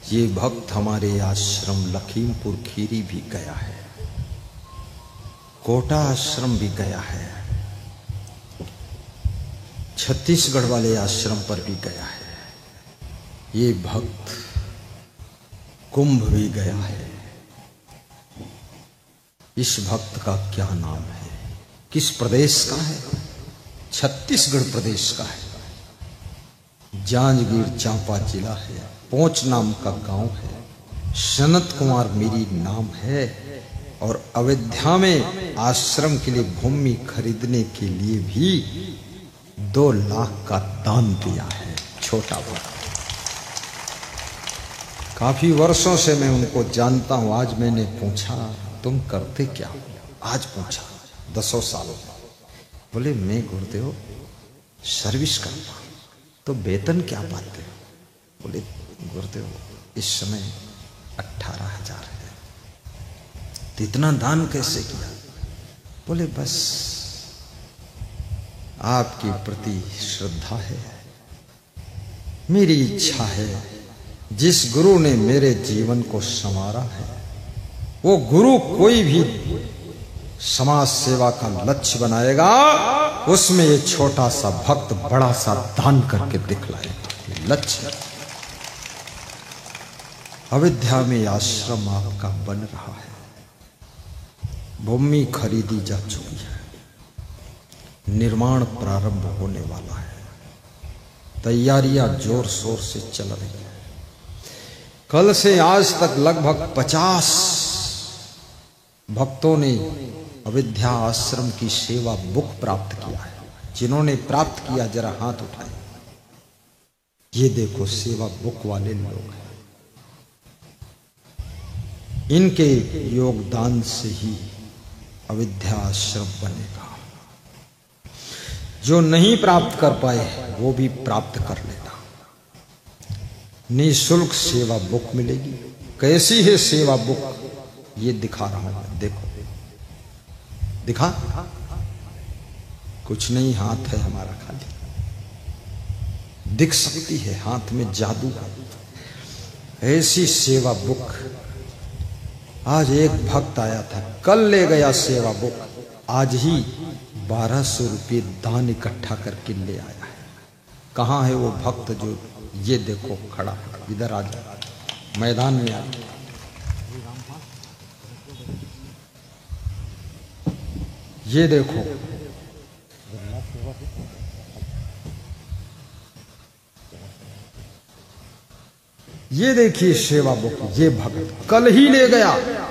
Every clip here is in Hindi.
ये भक्त हमारे आश्रम लखीमपुर खीरी भी गया है, कोटा आश्रम भी गया है, छत्तीसगढ़ वाले आश्रम पर भी गया है। ये भक्त कुंभ भी गया है। इस भक्त का क्या नाम है, किस प्रदेश का है? छत्तीसगढ़ प्रदेश का है। जांजगीर चांपा जिला है, पोंच नाम का गांव है। सनत कुमार मेरी नाम है और अयोध्या में आश्रम के लिए भूमि खरीदने के लिए भी 2 लाख का दान दिया है। छोटा भक्त, काफी वर्षों से मैं उनको जानता हूं। आज मैंने पूछा तुम करते क्या? आज पूछा 10 सालों। बोले मैं गुरुदेव सर्विस करता हूं। तो वेतन क्या पाते हो? बोले गुरुदेव इस समय 18,000 है। तो इतना दान कैसे किया? बोले बस आपके प्रति श्रद्धा है, मेरी इच्छा है, जिस गुरु ने मेरे जीवन को संवारा है वो गुरु कोई भी समाज सेवा का लक्ष्य बनाएगा, उसमें ये छोटा सा भक्त बड़ा सा दान करके दिखलाएगा। लक्ष्य अयोध्या में आश्रम आपका बन रहा है, भूमि खरीदी जा चुकी है, निर्माण प्रारंभ होने वाला है, तैयारियां जोर शोर से चल रही है। कल से आज तक लगभग 50 भक्तों ने अयोध्या आश्रम की सेवा बुक प्राप्त किया है। जिन्होंने प्राप्त किया जरा हाथ उठाए। ये देखो सेवा बुक वाले लोग हैं। इनके योगदान से ही अयोध्या आश्रम बनेगा। जो नहीं प्राप्त कर पाए वो भी प्राप्त कर लेना। निःशुल्क सेवा बुक मिलेगी। कैसी है सेवा बुक? ये दिखा रहा हूं, देखो दिखा। कुछ नहीं, हाथ है हमारा खाली, दिख सकती है, हाथ में जादू है। ऐसी सेवा बुक आज एक भक्त आया था, कल ले गया सेवा बुक, आज ही 1200 रुपये दान इकट्ठा करके ले आया है। कहाँ है वो भक्त जो, ये देखो खड़ा, इधर आ जा, मैदान में आ। ये देखो, ये देखिए सेवा बुक। ये भक्त कल ही ले गया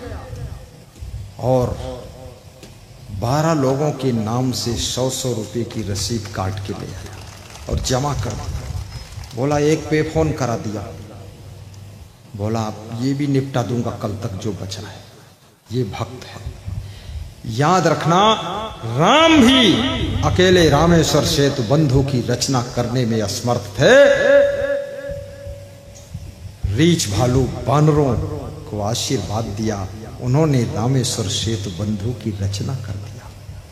और 12 लोगों के नाम से 100-100 रुपये की रसीद काट के ले आया और जमा कर दिया। बोला एक पे फोन करा दिया, बोला आप ये भी निपटा दूंगा कल तक जो बचा है। ये भक्त है। याद रखना, राम भी अकेले रामेश्वर सेतु बंधु की रचना करने में असमर्थ थे। रीछ भालू बानरों को आशीर्वाद दिया, उन्होंने रामेश्वर सेतु बंधु की रचना कर दिया।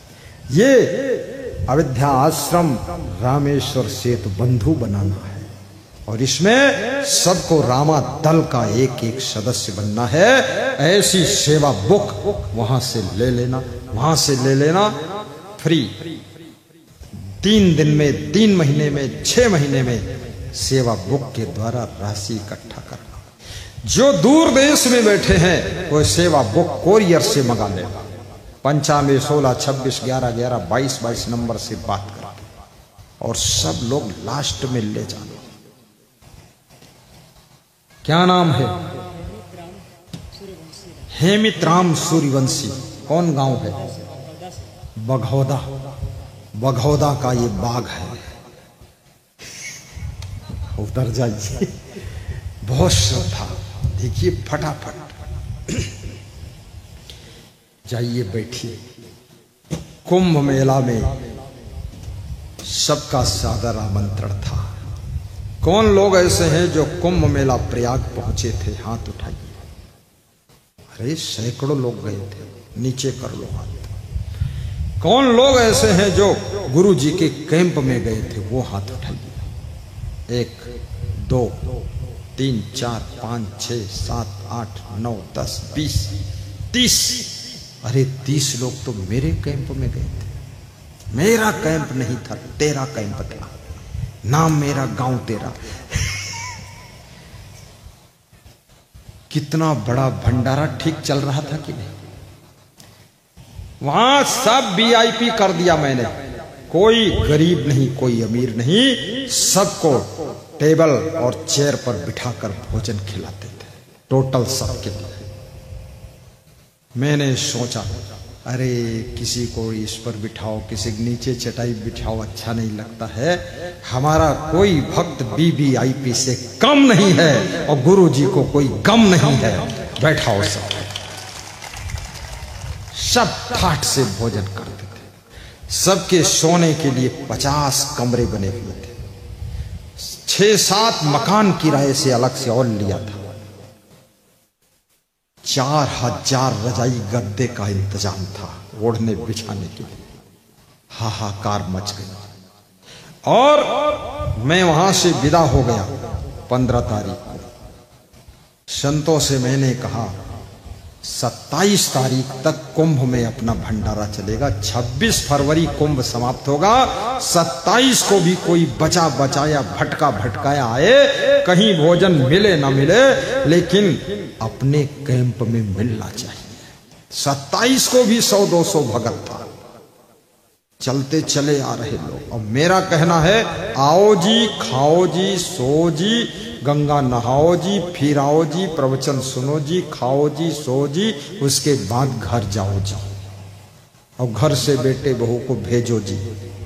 ये अयोध्या आश्रम रामेश्वर सेतु बंधु बनाना है और इसमें सबको रामा दल का एक एक सदस्य बनना है। ऐसी सेवा बुक वहां से ले लेना, वहां से ले लेना फ्री। 3 दिन में, 3 महीने में, 6 महीने में सेवा बुक के द्वारा राशि इकट्ठा करना। जो दूर देश में बैठे हैं वो सेवा बुक कोरियर से मंगा लेगा। 95 16 26 11 11 22 22 नंबर से बात कर और सब लोग लास्ट में ले जाना। क्या नाम है? हेमित्राम सूर्यवंशी। कौन गांव है? बघौदा। बघौदा का ये बाग है, उधर जाइए। बहुत श्रद्धा, देखिए फटाफट जाइए, बैठिए। कुंभ मेला में सबका सादर आमंत्रण था। कौन लोग ऐसे हैं जो कुंभ मेला प्रयाग पहुंचे थे? हाथ उठाइए। अरे सैकड़ों लोग गए थे, नीचे कर लो हाथ। कौन लोग ऐसे हैं जो गुरु जी के कैंप में गए थे? वो हाथ उठाइए। 1 2 3, 4, 5, 6, 7, 8, 9, 10, 20, 30। अरे 30 लोग तो मेरे कैंप में गए थे। मेरा कैंप नहीं था, तेरा कैंप था। नाम मेरा, गांव तेरा। कितना बड़ा भंडारा ठीक चल रहा था कि नहीं? वहां सब वीआईपी कर दिया मैंने। कोई गरीब नहीं, कोई अमीर नहीं, सबको टेबल और चेयर पर बिठाकर भोजन खिलाते थे, टोटल सबके लिए। मैंने सोचा अरे किसी को इस पर बिठाओ, किसी के नीचे चटाई बिठाओ, अच्छा नहीं लगता है। हमारा कोई भक्त वीवीआईपी से कम नहीं है और गुरु जी को कोई गम नहीं है। बैठाओ सब ठाठ से भोजन करते थे। सबके सोने के लिए 50 कमरे बने हुए थे। 6-7 मकान किराए से अलग से और लिया था। 4000 रजाई गद्दे का इंतजाम था ओढ़ने बिछाने के लिए। हाहाकार मच गई और मैं वहां से विदा हो गया 15 तारीख को। संतों से मैंने कहा 27 तारीख तक कुंभ में अपना भंडारा चलेगा। 26 फरवरी कुंभ समाप्त होगा। 27 को भी कोई बचा बचाया भटका भटकाया आए, कहीं भोजन मिले ना मिले, लेकिन अपने कैंप में मिलना चाहिए। 27 को भी 100-200 भगत था। चलते चले आ रहे लोग। और मेरा कहना है आओ जी, खाओ जी, सो जी, गंगा नहाओ जी, फिर आओ जी, प्रवचन सुनो जी, खाओ जी, सो जी, उसके बाद घर जाओ जी, और घर से बेटे बहू को भेजो जी।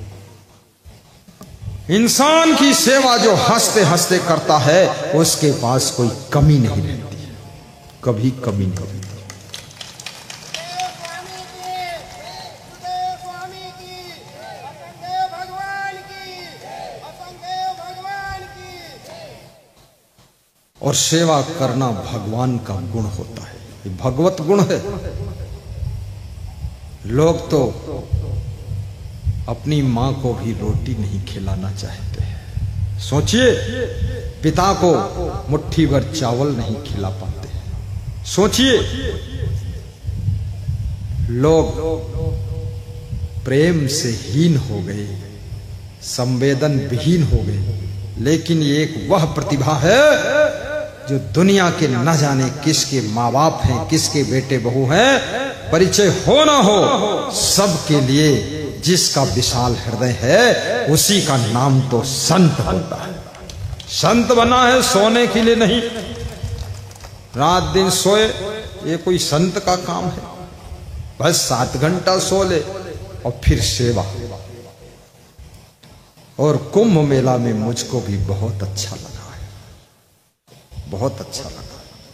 इंसान की सेवा जो हंसते हंसते करता है उसके पास कोई कमी नहीं रहती है, कभी कमी नहीं रहती। और सेवा करना भगवान का गुण होता है, ये भगवत गुण है। लोग तो अपनी मां को भी रोटी नहीं खिलाना चाहते हैं। सोचिए, पिता को मुट्ठी भर चावल नहीं खिला पाते। सोचिए, लोग प्रेम से हीन हो गए, संवेदन विहीन हो गए। लेकिन ये एक वह प्रतिभा है जो दुनिया के न जाने किसके माँ बाप हैं, किसके बेटे बहू हैं, परिचय हो ना हो, सबके लिए जिसका विशाल हृदय है उसी का नाम तो संत होता है। संत बना है सोने के लिए नहीं। रात दिन सोए ये कोई संत का काम है? बस 7 घंटा सो ले और फिर सेवा। और कुंभ मेला में मुझको भी बहुत अच्छा लगा है, बहुत अच्छा लगा।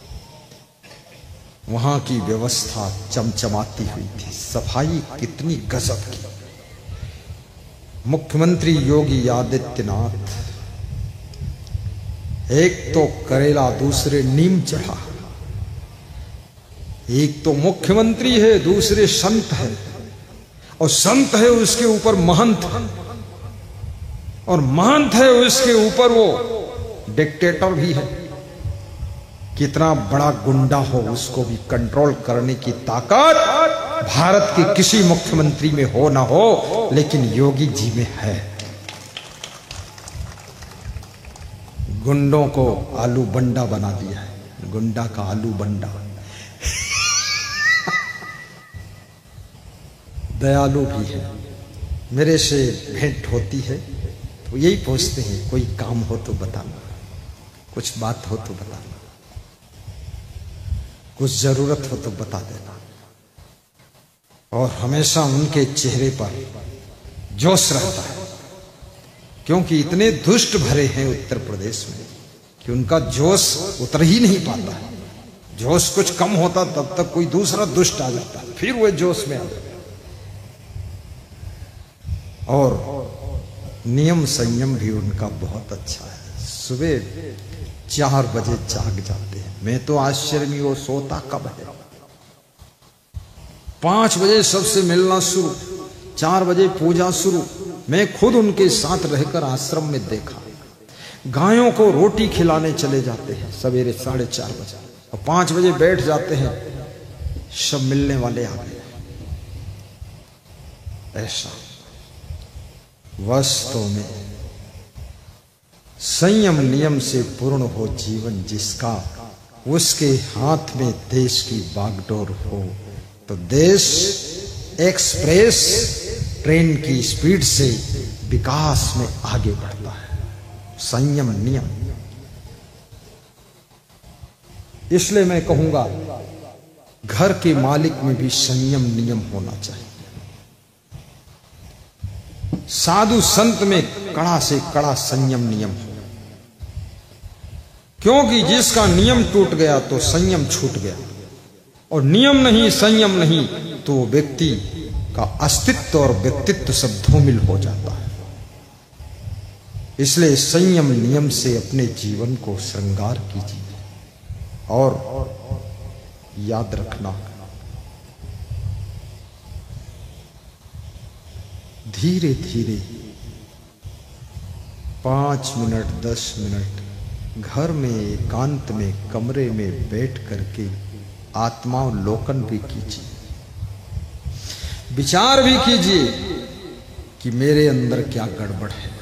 वहां की व्यवस्था चमचमाती हुई थी, सफाई कितनी गजब की। मुख्यमंत्री योगी आदित्यनाथ, एक तो करेला दूसरे नीम चढ़ा। एक तो मुख्यमंत्री है, दूसरे संत है, और संत है उसके ऊपर महंत है, और महंत है उसके ऊपर वो डिक्टेटर भी है। कितना बड़ा गुंडा हो उसको भी कंट्रोल करने की ताकत भारत के किसी मुख्यमंत्री में हो ना हो, लेकिन योगी जी में है। गुंडों को आलू बंडा बना दिया है, गुंडा का आलू बंडा। दयालु भी है। मेरे से भेंट होती है तो यही पूछते हैं, कोई काम हो तो बताना, कुछ बात हो तो बताना, कुछ जरूरत हो तो बता देना। और हमेशा उनके चेहरे पर जोश रहता है, क्योंकि इतने दुष्ट भरे हैं उत्तर प्रदेश में कि उनका जोश उतर ही नहीं पाता है। जोश कुछ कम होता तब तक कोई दूसरा दुष्ट आ जाता, फिर वो जोश में आ जाता। और नियम संयम भी उनका बहुत अच्छा है। सुबह 4 बजे जाग जाते हैं। मैं तो आश्चर्य में, वो सोता कब है? 5 बजे सबसे मिलना शुरू, 4 बजे पूजा शुरू। मैं खुद उनके साथ रहकर आश्रम में देखा। गायों को रोटी खिलाने चले जाते हैं सवेरे 4:30 बजे और 5 बजे बैठ जाते हैं, सब मिलने वाले आ गए। ऐसा वास्तव में संयम नियम से पूर्ण हो जीवन जिसका, उसके हाथ में देश की बागडोर हो तो देश एक्सप्रेस ट्रेन की स्पीड से विकास में आगे बढ़ता है। संयम नियम, इसलिए मैं कहूंगा घर के मालिक में भी संयम नियम होना चाहिए। साधु संत में कड़ा से कड़ा संयम नियम हो, क्योंकि जिसका नियम टूट गया तो संयम छूट गया, और नियम नहीं संयम नहीं तो व्यक्ति का अस्तित्व और व्यक्तित्व सब धूमिल हो जाता है। इसलिए संयम नियम से अपने जीवन को श्रृंगार कीजिए और याद रखना, धीरे धीरे 5 मिनट 10 मिनट घर में एकांत में कमरे में बैठ करके आत्मावलोकन भी कीजिए, विचार भी कीजिए कि मेरे अंदर क्या गड़बड़ है,